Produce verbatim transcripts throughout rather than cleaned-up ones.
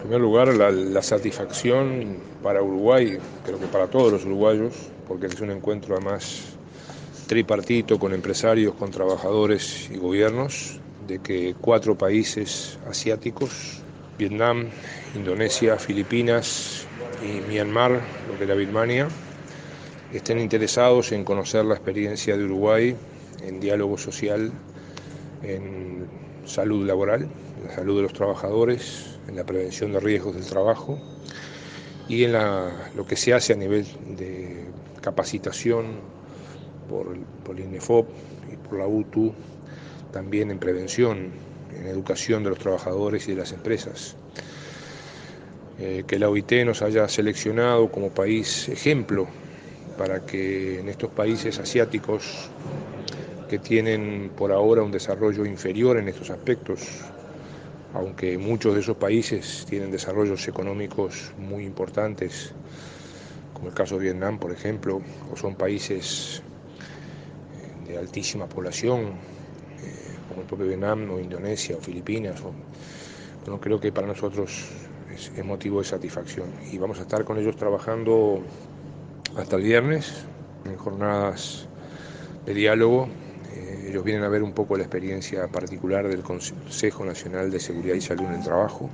primer lugar, la, la satisfacción para Uruguay, creo que para todos los uruguayos, porque es un encuentro además tripartito con empresarios, con trabajadores y gobiernos, de que cuatro países asiáticos, Vietnam, Indonesia, Filipinas y Myanmar, lo que era Birmania, estén interesados en conocer la experiencia de Uruguay en diálogo social, en salud laboral, en la salud de los trabajadores, en la prevención de riesgos del trabajo y en la, lo que se hace a nivel de capacitación por, por el INEFOP y por la U T U, también en prevención, en educación de los trabajadores y de las empresas. Eh, que la O I T nos haya seleccionado como país ejemplo para que en estos países asiáticos que tienen por ahora un desarrollo inferior en estos aspectos, aunque muchos de esos países tienen desarrollos económicos muy importantes, como el caso de Vietnam, por ejemplo, o son países de altísima población, eh, como el propio Vietnam o Indonesia o Filipinas. O, bueno, creo que para nosotros es, es motivo de satisfacción y vamos a estar con ellos trabajando hasta el viernes en jornadas de diálogo. Eh, ellos vienen a ver un poco la experiencia particular del Consejo Nacional de Seguridad y Salud en el Trabajo.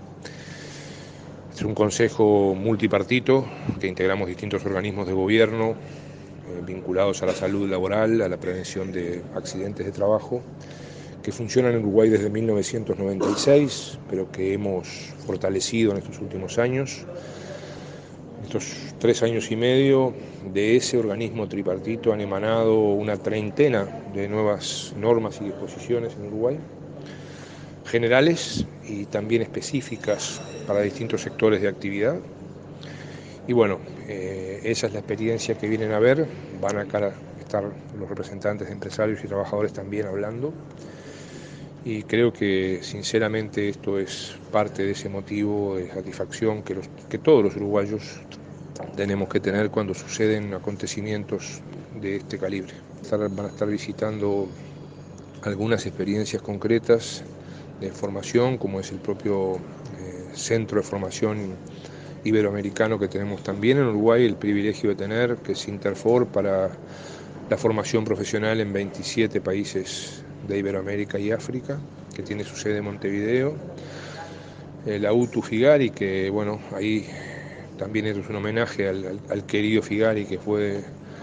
Es un consejo multipartito que integramos distintos organismos de gobierno eh, vinculados a la salud laboral, a la prevención de accidentes de trabajo, que funciona en Uruguay desde mil novecientos noventa y seis, pero que hemos fortalecido en estos últimos años. Estos tres años y medio de ese organismo tripartito han emanado una treintena de nuevas normas y disposiciones en Uruguay, generales y también específicas para distintos sectores de actividad. Y bueno, eh, esa es la experiencia que vienen a ver. Van a estar los representantes de empresarios y trabajadores también hablando. Y creo que sinceramente esto es parte de ese motivo de satisfacción que, los, que todos los uruguayos tenemos que tener cuando suceden acontecimientos de este calibre. Van a estar visitando algunas experiencias concretas de formación, como es el propio eh, centro de formación iberoamericano que tenemos también en Uruguay, el privilegio de tener, que es Interfor, para la formación profesional en veintisiete países de Iberoamérica y África, que tiene su sede en Montevideo. Eh, la U T U Figari, que bueno, ahí también es un homenaje al, al, al querido Figari, que fue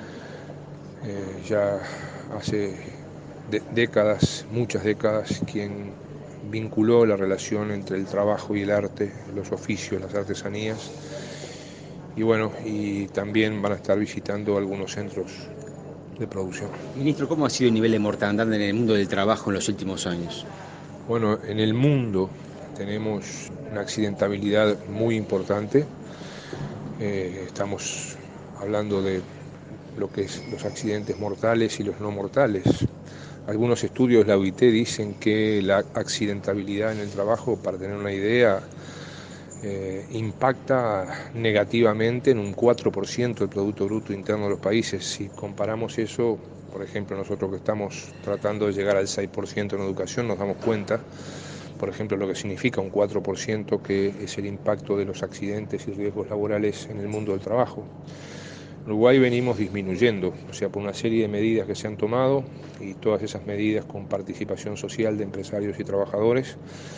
eh, ya hace de, décadas, muchas décadas, quien vinculó la relación entre el trabajo y el arte, los oficios, las artesanías. Y bueno, y también van a estar visitando algunos centros de producción. Ministro, ¿cómo ha sido el nivel de mortandad en el mundo del trabajo en los últimos años? Bueno, en el mundo tenemos una accidentabilidad muy importante. Eh, estamos hablando de lo que es los accidentes mortales y los no mortales. Algunos estudios de la O I T dicen que la accidentabilidad en el trabajo, para tener una idea, eh, impacta negativamente en un cuatro por ciento del Producto Bruto Interno de los países. Si comparamos eso, por ejemplo, nosotros que estamos tratando de llegar al seis por ciento en educación, nos damos cuenta, por ejemplo, lo que significa un cuatro por ciento, que es el impacto de los accidentes y riesgos laborales en el mundo del trabajo. En Uruguay venimos disminuyendo, o sea, por una serie de medidas que se han tomado y todas esas medidas con participación social de empresarios y trabajadores.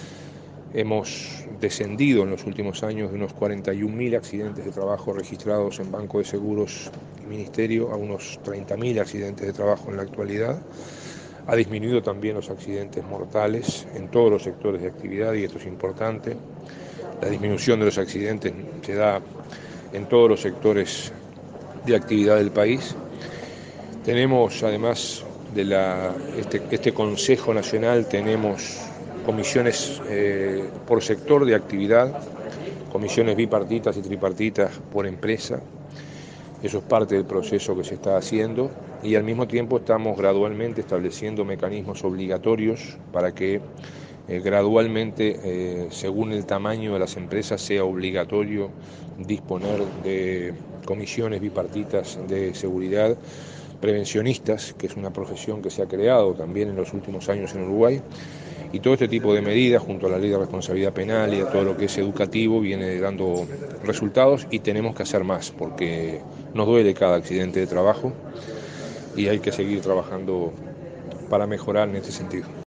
Hemos descendido en los últimos años de unos cuarenta y un mil accidentes de trabajo registrados en Banco de Seguros y Ministerio a unos treinta mil accidentes de trabajo en la actualidad. Ha disminuido también los accidentes mortales en todos los sectores de actividad y esto es importante. La disminución de los accidentes se da en todos los sectores de actividad del país. Tenemos, además de la, este, este Consejo Nacional, tenemos comisiones eh, por sector de actividad, comisiones bipartitas y tripartitas por empresa. Eso es parte del proceso que se está haciendo y al mismo tiempo estamos gradualmente estableciendo mecanismos obligatorios para que eh, gradualmente, eh, según el tamaño de las empresas, sea obligatorio disponer de comisiones bipartitas de seguridad prevencionistas, que es una profesión que se ha creado también en los últimos años en Uruguay, Y todo este tipo de medidas, junto a la ley de responsabilidad penal y a todo lo que es educativo, viene dando resultados y tenemos que hacer más, porque nos duele cada accidente de trabajo y hay que seguir trabajando para mejorar en este sentido.